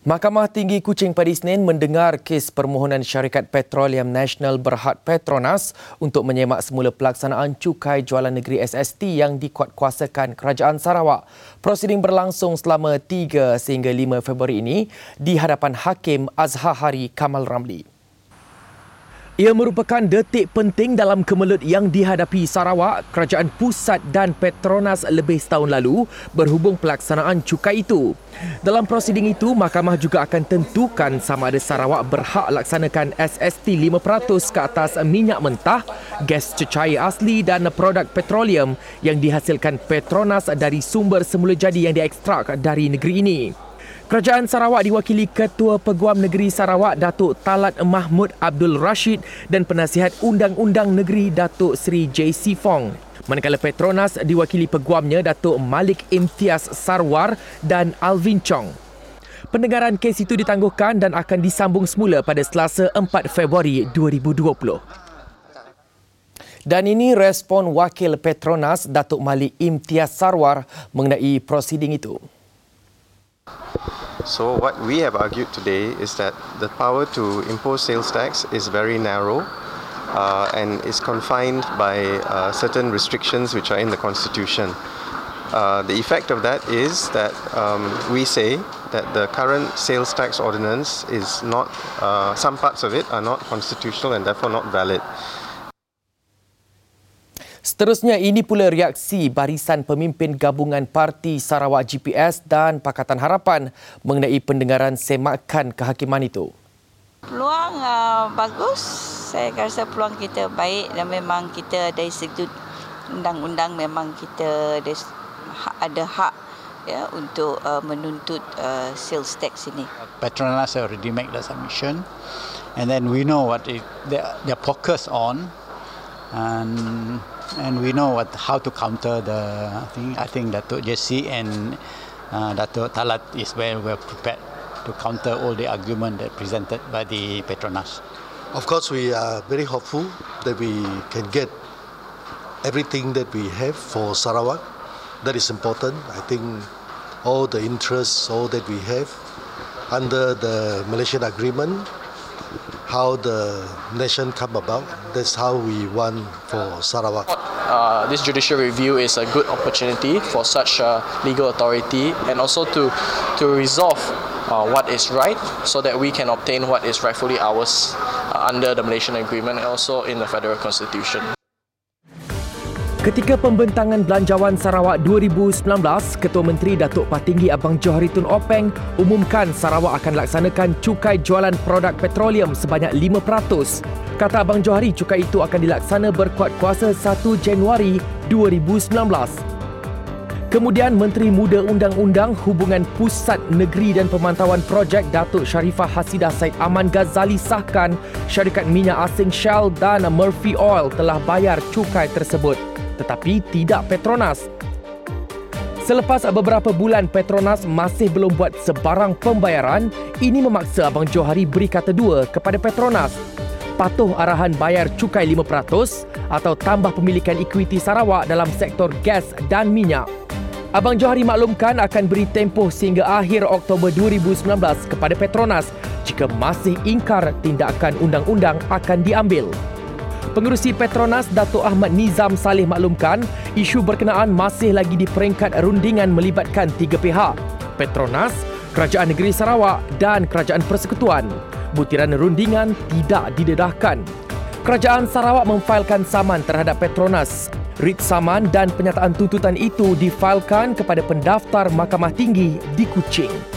Mahkamah Tinggi Kuching pada Isnin mendengar kes permohonan Syarikat Petroleum Nasional Berhad Petronas untuk menyemak semula pelaksanaan cukai jualan negeri SST yang dikuatkuasakan Kerajaan Sarawak. Prosiding berlangsung selama 3 sehingga 5 Februari ini di hadapan Hakim Azhar Hari Kamal Ramli. Ia merupakan detik penting dalam kemelut yang dihadapi Sarawak, Kerajaan Pusat dan Petronas lebih setahun lalu berhubung pelaksanaan cukai itu. Dalam prosiding itu, mahkamah juga akan tentukan sama ada Sarawak berhak laksanakan SST 5% ke atas minyak mentah, gas cecair asli dan produk petroleum yang dihasilkan Petronas dari sumber semula jadi yang diekstrak dari negeri ini. Kerajaan Sarawak diwakili Ketua Peguam Negeri Sarawak Datuk Talat Mahmud Abdul Rashid dan Penasihat Undang-Undang Negeri Datuk Seri J.C. Fong. Manakala Petronas diwakili Peguamnya Datuk Malik Imtiaz Sarwar dan Alvin Chong. Pendengaran kes itu ditangguhkan dan akan disambung semula pada Selasa 4 Februari 2020. Dan ini respon Wakil Petronas Datuk Malik Imtiaz Sarwar mengenai prosiding itu. So what we have argued today is that the power to impose sales tax is very narrow and is confined by certain restrictions which are in the Constitution. The effect of that is that we say that the current sales tax ordinance is not, some parts of it are not constitutional and therefore not valid. Seterusnya, ini pula reaksi Barisan Pemimpin Gabungan Parti Sarawak GPS dan Pakatan Harapan mengenai pendengaran semakan kehakiman itu. Peluang bagus. Saya rasa peluang kita baik dan memang kita dari segi undang-undang memang kita ada hak ya untuk menuntut sales tax ini. Petronas already make the submission and then we know what they're focused on and we know how to counter the I think Datuk JC and Datuk Talat is very well prepared to counter all the argument that presented by the Petronas. Of course, we are very hopeful that we can get everything that we have for Sarawak. That is important. I think all the interests, all that we have under the Malaysian agreement, how the nation come about, that's how we want for Sarawak. This judicial review is a good opportunity for such a legal authority and also to resolve what is right so that we can obtain what is rightfully ours under the Malaysian agreement and also in the Federal Constitution. Ketika pembentangan Belanjawan Sarawak 2019, Ketua Menteri Datuk Patinggi Abang Johari Tun Openg umumkan Sarawak akan laksanakan cukai jualan produk petroleum sebanyak 5%. Kata Abang Johari, cukai itu akan dilaksana berkuat kuasa 1 Januari 2019. Kemudian Menteri Muda Undang-Undang, Hubungan Pusat Negeri dan Pemantauan Projek Datuk Sharifah Hasidah Said Aman Ghazali sahkan syarikat minyak asing Shell dan Murphy Oil telah bayar cukai tersebut, tetapi tidak Petronas. Selepas beberapa bulan Petronas masih belum buat sebarang pembayaran, ini memaksa Abang Johari beri kata dua kepada Petronas. Patuh arahan bayar cukai 5% atau tambah pemilikan ekuiti Sarawak dalam sektor gas dan minyak. Abang Johari maklumkan akan beri tempoh sehingga akhir Oktober 2019 kepada Petronas jika masih ingkar tindakan undang-undang akan diambil. Pengerusi Petronas Datuk Ahmad Nizam Saleh maklumkan isu berkenaan masih lagi di peringkat rundingan melibatkan 3 pihak: Petronas, Kerajaan Negeri Sarawak dan Kerajaan Persekutuan. Butiran rundingan tidak didedahkan. Kerajaan Sarawak memfailkan saman terhadap Petronas. Writ saman dan penyataan tuntutan itu difailkan kepada pendaftar Mahkamah Tinggi di Kuching.